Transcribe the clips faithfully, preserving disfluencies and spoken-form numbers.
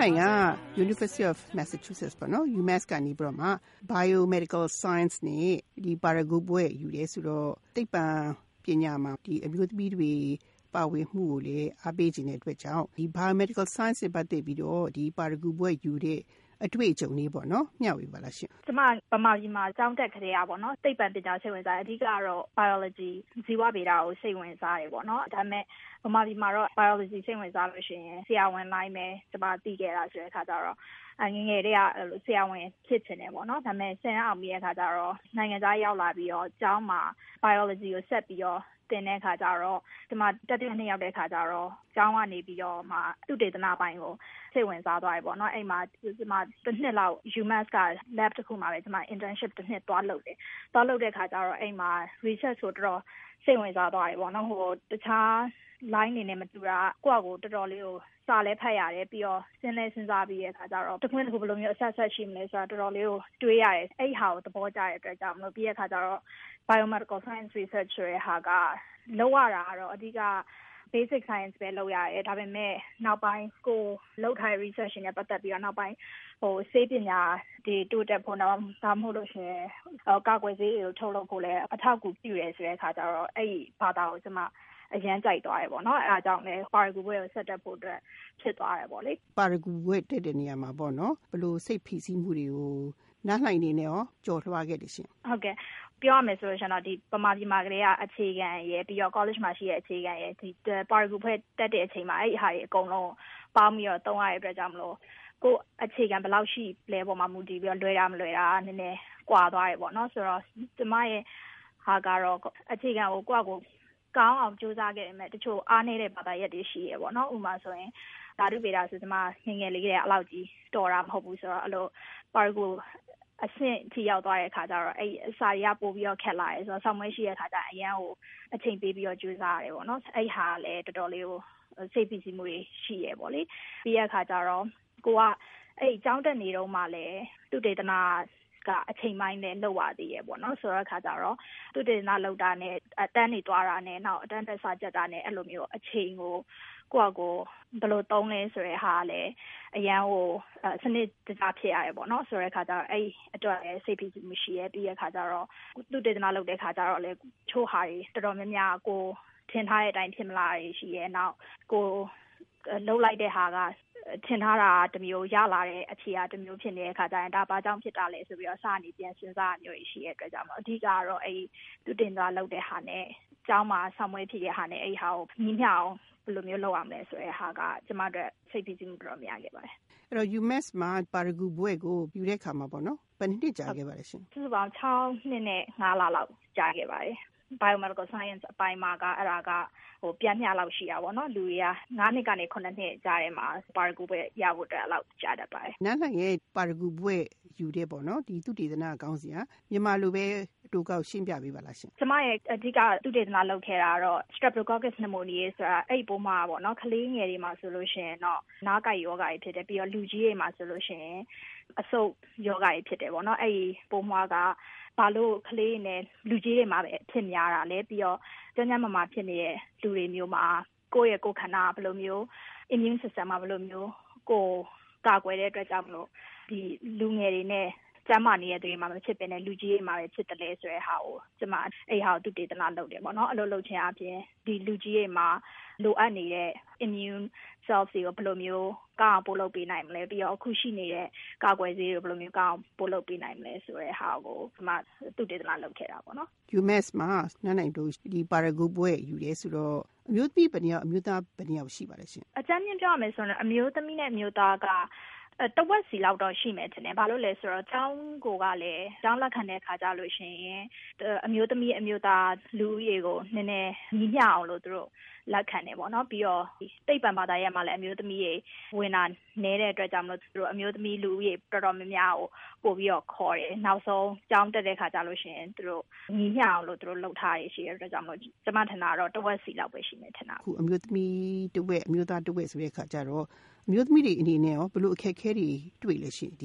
နိုင်က University of Massachusetts ပေါ့နော် UMass ကနေပြီးတော့မှ Biomedical Science နဲ့ဒီ Paragu ဘွဲ့ယူတယ်ဆိုတော့သိပ္ပံပညာမှာဒီအမျိုးသမီးတွေပါဝင်မှုကိုလည်းအားပေးခြင်းတဲ့အတွက်ကြောင့်ဒီ Biomedical Science နဲ့ပတ်သက်ပြီးတော့ဒီ Paragu ဘွဲ့ယူတဲ့အတွေ့အကြုံလေးပေါ့နော်မျှဝေပါလားရှင်။ကျွန်မဗမာပြည်မှာကျောင်းတက်ခရေရပေါ့နော်သိပ္ပံပညာစိတ်ဝင်စားအဓိကတော့ biology ဇီဝဗေဒကိုစိတ်ဝင်စားတယ်ပေါ့နော်ဒါပေမဲ့ဗမာပြည်မှာတော့ biology စိတ်ဝင်စားလို့ရှိရင်ဆရာဝန်လိုင်းပဲကျွန်မသိခဲ့တာဆိုတဲ့အခါကျတော့အငငယ်တွေကဆရာဝန်ဖြစ်ချင်တယ်ပေါ့နော်ဒါပေမဲ့ဆင်အောင်ပြီးတဲ့အခါကျတော့နိုင်ငံသားရောက်လာပြီးတော့ကျောင်းမှာ biology ကိုဆက်ပြီးတော့တင်တဲ့အခါကျတော့ဒီမှာတက်တဲ့နှစ်ယောက်တဲ့အခါကျတော့ကျောင်းကနေပြီးတော့မှသူတေသနာပိုင်းကိုစိတ်ဝင်စားသွားတယ်ပေါ့နော်အဲ့မှာဒီမှာတစ်နှစ်လောက် UMass က lab တစ်ခုမှာပဲဒီမှာ internship တစ်နှစ်သွားလုပ်တယ်သွားလုပ်တဲ့အခါကျတော့အဲ့မှာ research ဆိုတော့စိတ်ဝင်စားသွားတယ်ပေါ့နော်ဟိုတခြား line နေနဲ့မတူတာကိုယ့်အကိုတော်တော်လေးကိုစာလဲဖတ်ရတယ်ပြီးတော့စဉ်းလဲစဉ်းစားပြီးတဲ့အခါကျတော့တစ်ခွန်းတစ်ခုဘယ်လိုမျိုးအဆက်ဆက်ရှိမလဲဆိုတာတော်တော်လေးကိုတွေးရတယ်အဲ့ဟာကိုသဘောကျတဲ့အတွက်ကြောင့်မလို့ပြီးတဲ့အခါကျတော့ biomedical science research ဆိုတဲ့ဟာကလောက်ရတာကတော့အဓိက basic science ပဲလောက်ရတယ်ဒါပေမဲ့နောက်ပိုင်းကိုလောက်ထားတဲ့ research နဲ့ပတ်သက်ပြီးတော့နောက်ပိုင်းဟိုဆေးပညာဒီတိုးတက်ဖို့တော့ဒါမှမဟုတ်လို့ရှိရင်ကာကွယ်ဆေးတွေကိုထုတ်လုပ်ဖို့လည်းအထောက်အကူပြုရဲဆိုတဲ့အခါကျတော့အဲ့ဒီဘာသာကိုကျွန်မအရန်ကြိုက်သွားတယ်ပေါ့နော်အဲအားကြောင့်လည်း Paragu ဘွဲ့ကိုဆက်တက်ဖို့အတွက်ဖြစ်သွားတယ်ပေါ့လေ Paragu ဘွဲ့တက်တဲ့နေရာမှာပေါ့နော်ဘယ်လိုစိတ်ဖိစီးမှုတွေကိုနားလှိုင်နေနဲ့ရောကြော်လွှားခဲ့တယ်ရှင်ဟုတ်ကဲ့ပြောရမယ်ဆိုလို့ရှင်တော့ဒီပမာပြည်မှာကလေးကအခြေခံရယ်ပြီးတော့ college မှာရှိတဲ့အခြေခံရယ်ဒီ Paragu ဘွဲ့တက်တဲ့အချိန်မှာအဲ့ဒီဟာတွေအကုန်လုံးပေါင်းပြီးတော့သုံးရတဲ့အတွက်ကြောင့်မလို့ကိုအခြေခံဘယ်လောက်ရှိလဲပေါ်မှာမူတည်ပြီးတော့လွယ်တာမလွယ်တာနည်းနည်းကွာသွားတယ်ပေါ့နော်ဆိုတော့ကျမရဲ့ဟာကတော့အခြေခံကိုကိုယ့်ကိုကောင်းအောင်ကြိုးစားခဲ့တယ်မဲ့တချို့အားနည်းတဲ့ဘာသာရပ်တွေရှိရပေါ့နော်ဥပမာဆိုရင်ဓာတုဗေဒဆိုကျွန်မငငယ်လေးကလေးအလောက်ကြီးတော်တာမဟုတ်ဘူးဆိုတော့အဲ့လို Paragu အဆင့်ထိရောက်သွားတဲ့အခါကျတော့အဲ့အစာရပို့ပြီးတော့ခက်လာတယ်ဆိုတော့ဆောင်းမွေးရှိတဲ့အခါကျအရန်ကိုအချိန်ပေးပြီးတော့ကြိုးစားရတယ်ပေါ့နော်အဲ့ဟာလည်းတော်တော်လေးကိုစိတ်ဖိစီးမှုတွေရှိရပေါ့လေပြီးတဲ့အခါကျတော့ကိုကအဲ့အကြောင်းတက်နေတော့မှလည်းသူတေသနာကအချိန်ပိုင်းနဲ့လောက်ပါသေးရပေါ့နော်ဆိုတော့အခါကျတော့သူတေသနာလောက်တာနဲ့အတန်းနေသွားတာနဲ့နောက်အတန်းတက်စာချက်တာနဲ့အဲ့လိုမျိုးအချိန်ကိုကိုယ့်ကိုဘယ်လိုသုံးလဲဆိုတဲ့ဟာလည်းအရန်ကိုစနစ်တကျဖြစ်ရတယ်ပေါ့နော်ဆိုတဲ့အခါကျတော့အဲ့အတွက်လည်းစိတ်ဖိစီးမှုရှိရပြီးတဲ့အခါကျတော့သူတေသနာလောက်တဲ့အခါကျတော့လည်းချိုးဟာတွေတော်တော်များများကိုထင်ထားတဲ့အတိုင်းဖြစ်မလာရှိရဲနောက်ကိုလှုပ်လိုက်တဲ့ဟာကထင်ထားတာတမျိုးရလာတဲ့အဖြေအတမျိုးဖြစ်နေတဲ့အခါကျရင်ဒါဘာကြောင့်ဖြစ်တာလဲဆိုပြီးတော့စာနေပြန်စဉ်းစားမျိုးရှိရဲ့အတွက်ကြောင့်အဓိကတော့အဲ့သူတင်သွားလောက်တဲ့ဟာနဲ့ကျောင်းမှာဆောင်းမွေးဖြစ်တဲ့ဟာနဲ့အဲ့ဟာကိုညီမျှအောင်ဘယ်လိုမျိုးလုပ်ရမလဲဆိုတဲ့ဟာကကျမတို့စိတ်ဖိစီးမှုတော်များခဲ့ပါတယ်အဲ့တော့ UMass မှာ Paragu ဘွဲ့ကိုယူတဲ့အခါမှာပေါ့နော်ဘယ်နှစ်ကြာခဲ့ပါလဲရှင်စုစုပေါင်း၆နှစ်နဲ့၅လလောက်ကြာခဲ့ပါတယ်biomedical science အပိုင်းမှာကအဲ့ဒါကဟိုပြန်မျှလောက်ရှိတာပေါ့နော်လူတွေက၅နှစ်ကနေခုနှစ်နှစ်ကြာတယ်မှာ Paragu ဘွဲ့ရဖို့အတွက်လောက်ကြာတတ်ပါတယ်နားလှရဲ့ Paragu ဘွဲ့ယူတဲ့ပေါ့နော်ဒီသူတေသနာအကောင်းစီဟာမြန်မာလိုပဲအတူကောက်ရှင်းပြပေးပါလားရှင်ကျမရဲ့အဓိကသူတေသနာလုပ်ခဲ့တာတော့ Streptococcus pneumoniae ဆိုတာအဲ့ဒီပိုးမှာပေါ့နော်ကလေးငယ်တွေမှာဆိုလို့ရှိရင်တော့နားကိုက်ယောဂါတွေဖြစ်တယ်ပြီးတော့လူကြီးတွေမှာဆိုလို့ရှိရင်အဆုတ်ယောဂါတွေဖြစ်တယ်ပေါ့နော်အဲ့ဒီပိုးမှာကဘာလို့ကလေးနဲ့လူကြီးတွေမှာပဲဖြစ်များတာလဲပြီးတော့ကျန်းကျန်းမာမာဖြစ်နေတဲ့လူတွေမျိုးမှာကိုယ့်ရဲ့ကိုယ်ခန္ဓာဘယ်လိုမျိုး immune system မှာဘယ်လိုမျိုးကိုကာကွယ်တဲ့အတွက်ကြောင့်မလို့ဒီလူငယ်တွေနဲ့ကျန်းမာနေတဲ့တွေမှာမဖြစ်ပင်တဲ့လူကြီးတွေမှာပဲဖြစ်တယ်လေဆိုတဲ့ဟာကိုကျမအဲ့ဟာကိုသူတေသနာလုပ်တယ်ပေါ့နော်အဲ့လိုလုပ်ခြင်းအပြင်ဒီလူကြီးတွေမှာလိုအပ်နေတဲ့ immune cells တွေကိုဘယ်လိုမျိုးကောင်းအောင်ပို့လုပ်ပေးနိုင်မလဲပြီးတော့အခုရှိနေတဲ့ကာကွယ်ဆေးတွေဘယ်လိုမျိုးကောင်းအောင်ပို့လုပ်ပေးနိုင်မလဲဆိုတဲ့ဟာကိုကျမသူတေသနာလုပ်ခဲ့တာပေါ့နော် UMass မှာနားနိုင်တို့ဒီ Paragu ဘွဲ့ယူရဲဆိုတော့အမျိုးသမီးဘယ်နှယောက်အမျိုးသားဘယ်နှယောက်ရှိပါလဲရှင်အကြမ်းမြင့်ပြောရမယ်ဆိုရင်အမျိုးသမီးနဲ့အမျိုးသားကတဝက်စီလောက်တော့ရှိမယ်ထင်တယ်ဘာလို့လဲဆိုတော့ကျောင်းကိုကလည်းကျောင်းလက်ခံတဲ့ခါကြလို့ရှိရင်အမျိုးသမီးအမျိုးသားလူဦးရေကိုနည်းနည်းညီမျှအောင်လို့သူတို့လက်ခံတယ်ပေါ့နော်ပြီးတော့တိတ်ပံဘာသာရပ်မှာလည်းအမျိုးသမီးတွေဝင်တာနေတဲ့အတွက်ကြောင့်မလို့သူတို့အမျိုးသမီးလူဦးရေတော်တော်များများကိုပို့ပြီးတော့ခေါ်တယ်နောက်ဆုံးကျောင်းတက်တဲ့ခါကြလို့ရှိရင်သူတို့ညီမျှအောင်လို့သူတို့လုပ်ထားရရှိတဲ့အတွက်ကြောင့်မလို့ကျမထင်တာတော့တဝက်စီလောက်ပဲရှိနေထင်တာအခုအမျိုးသမီးတဝက်အမျိုးသားတဝက်ဆိုတဲ့ခါကြတော့အမျိုးသမီးတွေအနေနဲ့ရောဘယ်လိုအခက်အခဲတွေတွေ့လဲရှိဒီ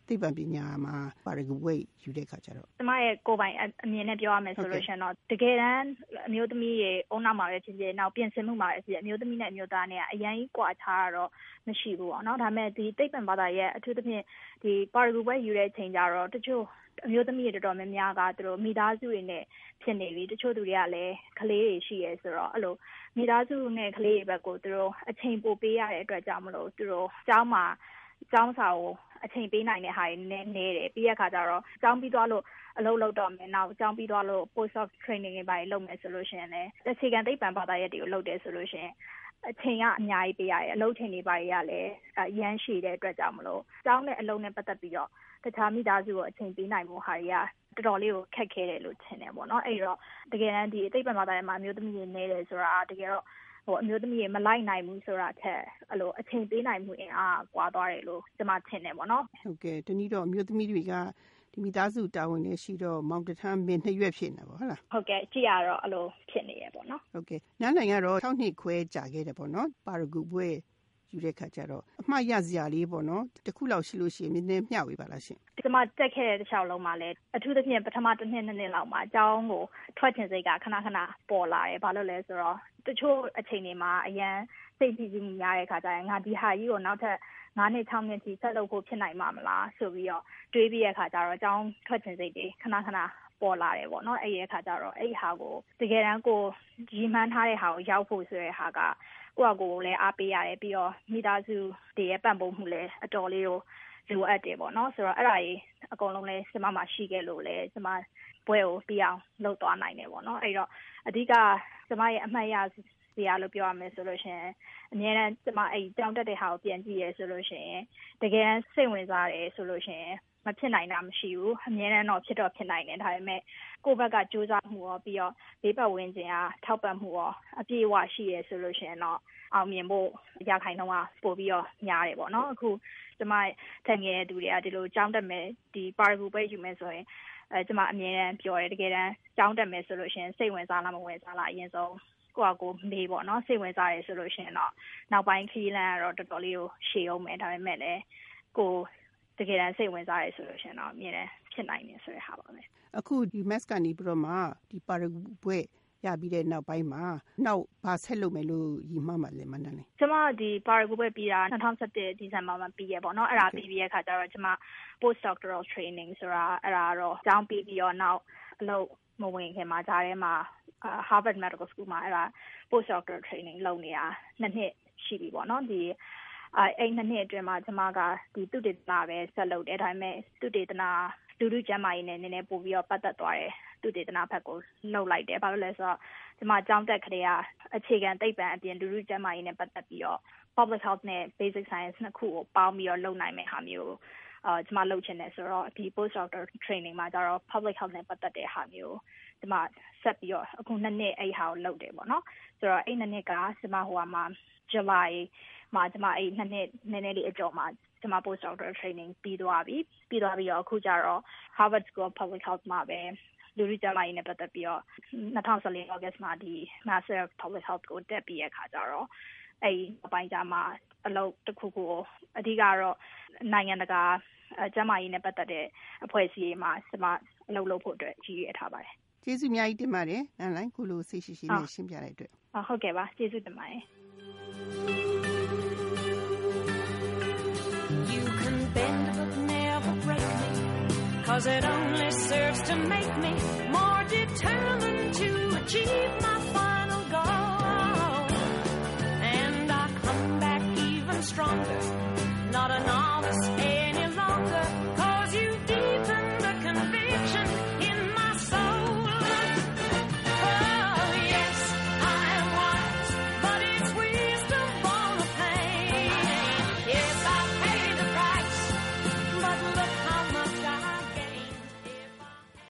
သိပ္ပံပညာမှာပါရဂူဘွဲ့ယူတဲ့ခါကျတော့ကျမရဲ့ကိုယ်ပိုင်အမြင်နဲ့ပြောရမယ်ဆိုလို့ရှိရင်တော့တကယ်တမ်းအမျိုးသမီးရဲ့အုံနောက်မှာပဲဖြစ်ဖြစ်နောက်ပြင်ဆင်မှုမှာပဲဖြစ်ဖြစ်အမျိုးသမီးနဲ့အမျိုးသားနဲ့အရင်ကွာခြားတော့မရှိဘူးပေါ့နော်ဒါပေမဲ့ဒီသိပ္ပံဘာသာရဲ့အထူးသဖြင့်ဒီပါရဂူဘွဲ့ယူတဲ့အချိန်ကျတော့တချို့အမျိုးသမီးတွေတော်တော်များများကသူတို့မိသားစုတွေနဲ့ဖြစ်နေပြီတချို့သူတွေကလည်းကလေးတွေရှိရဲဆိုတော့အဲ့လိုမိသားစုနဲ့ကလေးတွေဘက်ကိုသူတို့အချိန်ပိုပေးရတဲ့အတွက်ကြောင့်မလို့သူတို့ကျောင်းမှာကျောင်းစာကိုအချိန်ပေးနိုင်တဲ့ဟာတွေနည်းနေတယ်ပြီးရခါကျတော့ကျောင်းပြီးသွားလို့အလုပ်လုပ်တော့မယ်နောက်ကျောင်းပြီးသွားလို့ post of training တွေပါလုပ်မယ်ဆိုလို့ရှိရင်လည်းအခြေခံသိပ္ပံဘာသာရပ်တွေကိုလုပ်တယ်ဆိုလို့ရှိရင်အချိန်ကအများကြီးပေးရတယ်အလုပ်ချိန်တွေပါရလည်းရမ်းရှိတဲ့အတွက်ကြောင့်မလို့ကျောင်းနဲ့အလုပ်နဲ့ပတ်သက်ပြီးတော့တခြားမိသားစုကိုအချိန်ပေးနိုင်မှုဟာတွေကတော်တော်လေးကိုခက်ခဲတယ်လို့ထင်တယ်ပေါ့နော်အဲ့တော့တကယ်တမ်းဒီသိပ္ပံဘာသာရပ်မှာအမျိုးသမီးတွေနေတယ်ဆိုတာတကယ်တော့ဟိုအမျိုးသမီးတွေမလိုက်နိုင်ဘူးဆိုတာထက်အဲ့လိုအချိန်ပေးနိုင်မှုအင်အားကွာသွားတယ်လို့ကျွန်မထင်တယ်ပေါ့နော်ဟုတ်ကဲ့တနည်းတော့အမျိုးသမီးတွေကဒီမိသားစုတာဝန်နဲ့ရှိတော့မောင်တထမ်းမင်းနှစ်ရွက်ဖြစ်နေပါဟုတ်လားဟုတ်ကဲ့ကြည့်ရတော့အဲ့လိုဖြစ်နေရပေါ့နော်ဟုတ်ကဲ့နားနိုင်ကတော့၆နှစ်ခွဲကြာခဲ့တယ်ပေါ့နော်ပါရဂူဘွဲ့ယူတဲ့ခါကျတော့အမှားရစရာလေးပေါ့နော်တခုလောက်ရှိလို့ရှိရင်နည်းနည်းမျှဝေပါလားရှင်ကျွန်မတက်ခဲ့တဲ့တစ်လျှောက်လုံးမှာလည်းအထူးသဖြင့်ပထမတစ်နှစ်နှစ်နှစ်လောက်မှာအကြောင်းကိုထွက်ချင်စိတ်ကခဏခဏပေါ်လာတယ်ဘာလို့လဲဆိုတော့တချို့အချိန်တွေမှာအရန်စိတ်ကြည်ကြည်များတဲ့ခါကျရင်ငါဒီဟာကြီးကိုနောက်ထပ်ငါးနှစ်၆နှစ်ထိဆက်လုပ်ဖို့ဖြစ်နိုင်မှာမလားဆိုပြီးတော့တွေးပြီးတဲ့ခါကျတော့အကြောင်းထွက်ချင်စိတ်တွေခဏခဏပေါ်လာတယ်ပေါ့နော်အဲ့ဒီအခါကျတော့အဲ့ဒီဟာကိုတကယ်တမ်းကိုရီမှန်းထားတဲ့ဟာကိုရောက်ဖို့ဆိုတဲ့ဟာကကိုယ့်အကိုလည်းအားပေးရတယ်ပြီးတော့မိသားစုတွေရဲ့ပံ့ပိုးမှုလည်းအတော်လေးကိုလိုအပ်တယ်ပေါ့နော်ဆိုတော့အဲ့ဒါကြီးအကုန်လုံးလည်းကျမမှာရှိခဲ့လို့လည်းကျမဘွဲကိုပြီးအောင်လုပ်သွားနိုင်တယ်ပေါ့နော်အဲ့တော့အဓိကကျမရဲ့အမှတ်ရစရာလို့ပြောရမယ်ဆိုလို့ရှိရင်အများနဲ့ကျမအဲ့ကြောင်းတက်တဲ့ဟာကိုပြန်ကြည့်ရဲဆိုလို့ရှိရင်တကယ်စိတ်ဝင်စားတယ်ဆိုလို့ရှိရင်မဖြစ်နိုင်တာမရှိဘူးအများနဲ့တော့ဖြစ်တော့ဖြစ်နိုင်တယ်ဒါပေမဲ့ကိုယ့်ဘက်ကကြိုးစားမှုရောပြီးတော့ဘေးပတ်ဝန်းကျင်အားထောက်ပံ့မှုရောအပြည့်အဝရှိရဲဆိုလို့ရှိရင်တော့အောင်မြင်ဖို့ရခိုင်တော့ပို့ပြီးတော့များတယ်ပေါ့နော်အခုကျမထင်ငယ်တဲ့သူတွေကဒီလိုကြောင်းတက်မယ်ဒီပါရဂူပဲယူမယ်ဆိုရင်အဲကျမအမြဲတမ်းပြောတယ်တကယ်တမ်းကြောင်းတက်မယ်ဆိုလို့ရှိရင်စိတ်ဝင်စားလားမဝင်စားလားအရင်ဆုံးကိုယ့်အကိုမေးပေါ့နော်စိတ်ဝင်စားတယ်ဆိုလို့ရှိရင်တော့နောက်ပိုင်းခီးလန်းကတော့တော်တော်လေးကိုရှည်အောင်မယ်ဒါပေမဲ့လည်းကိုတကယ်တမ်းစိတ်ဝင်စားတယ်ဆိုလို့ရှိရင်တော့အမြဲတမ်းဖြစ်နိုင်တယ်ဆိုတဲ့ဟာပါပဲအခုဒီ mass ကနေပြီးတော့မှဒီပါရဂူဘွဲ့ရပြီးတဲ့နောက်ပိုင်းမှာနောက်ဘာဆက်လုပ်မယ်လို့ရည်မှန်းပါလဲမနန်းလေးကျမဒီပါရဂူဘွဲ့ပြီးတာ၂၀၁၁ဒီဇင်ဘာမှာပြီးရပေါ့နော်အဲ့ဒါပြီးပြီးရဲ့ခါကျတော့ကျမ post doctoral training ဆိုတာအဲ့ဒါတော့ကျောင်းပြီးပြီးတော့နောက်အလုပ်မဝင်ခင်မှာဂျားထဲမှာ Harvard Medical School မှာအဲ့ဒါ post doctoral training လုပ်နေတာနှစ်နှစ်ရှိပြီပေါ့နော်ဒီအဲ့နှစ်နှစ်အတွင်းမှာကျမကဒီသုတေသနပဲဆက်လုပ်တယ်ဒါပေမဲ့သုတေသနလူလူကျန်းမာရေးနဲ့နည်းနည်းပို့ပြီးတော့ပတ်သက်သွားတယ်သုတေသနဘက်ကိုလှုပ်လိုက်တယ်ဘာလို့လဲဆိုတော့ကျမကျောင်းတက်ခရေကအခြေခံသိပ္ပံအပြင်လူလူကျန်းမာရေးနဲ့ပတ်သက်ပြီးတော့ public health နဲ့ basic science နှစ်ခုကိုပေါင်းပြီးတော့လုပ်နိုင်မယ့်ဟာမျိုးအာကျမလုပ်ချင်တယ်ဆိုတော့ဒီ post doctoral training မှာကျတော့ public health နဲ့ပတ်သက်တဲ့ဟာမျိုးကျမဆက်ပြီးတော့အခုနှစ်နှစ်အဲ့ဟာကိုလုပ်တယ်ပေါ့နော်ဆိုတော့အဲ့နှစ်နှစ်ကကျမဟိုမှာ July မှာကျမအဲ့နှစ်နှစ်နည်းနည်းလေးအကျော်မှာကျမ post doctoral training ပြီးသွားပြီပြီးသွားပြီးတော့အခုကျတော့ Harvard School of Public Health မှာပဲလူလူကျန်းမာရေးနဲ့ပတ်သက်ပြီးတော့၂၀၁၄ August မှာဒီ Master of Public Health ကိုတက်ပြီးရခါကျတော့အဲ့အပိုင်းကြမှာအလုပ်တစ်ခုခုအဓိကတော့နိုင်ငံတကာကျန်းမာရေးနဲ့ပတ်သက်တဲ့အဖွဲ့အစည်းတွေမှာကျမအလုပ်လုပ်ဖို့အတွက်ကြီးရထားပါတယ်ကျေးဇူးအများကြီးတင်ပါတယ်နန်းလိုင်းခုလိုစိတ်ရှိရှိနဲ့ရှင်းပြတဲ့အတွက်ဟုတ်ကဲ့ပါကျေးဇူးတင်ပါတယ် You can bend but never break me cause it only serves to make me more determined to achieve my final goal and I come back even stronger